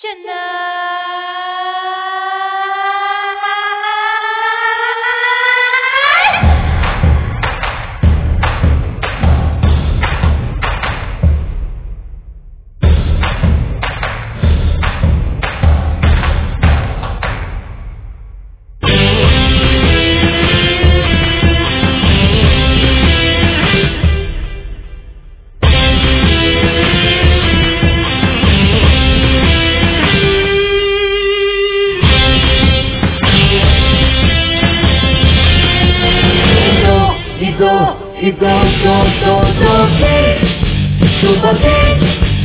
Super King,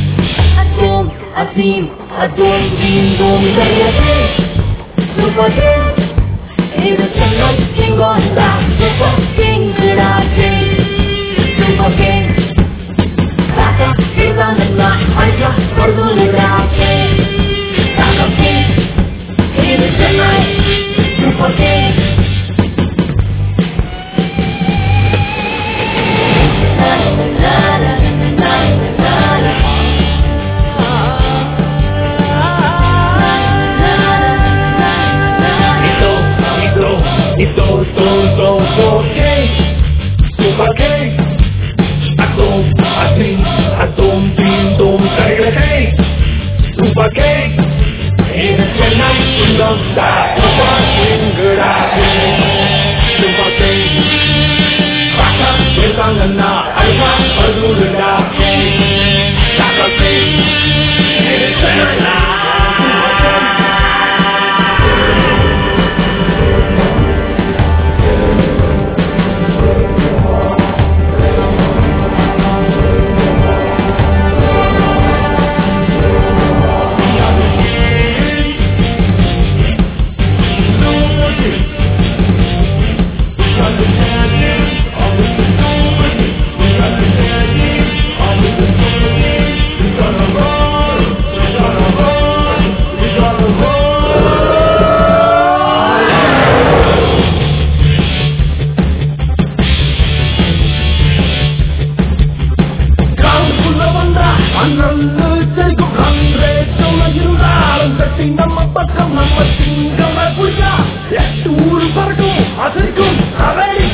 Asim, Adum, Ding, Dum, Super King, Innocent, King on that, Super King, good King, Super King, Kaka, Ivan, and Nak, Aja, Gordon, King, Kaka King, Innocent, Super King. Super King, Atom, Asim, Atom, Ding, Dum, King, Super King, Innocent night, we don't die. Super King, good King, Super King, Kaka, Ivan, and Nak, Aja, Gordon, King, Kaka King, Innocent night. நம்ம பக்கம் நம்ம சிங்கம புயா எட்டு ஊர் பறக்கும் அதற்கும் அவரை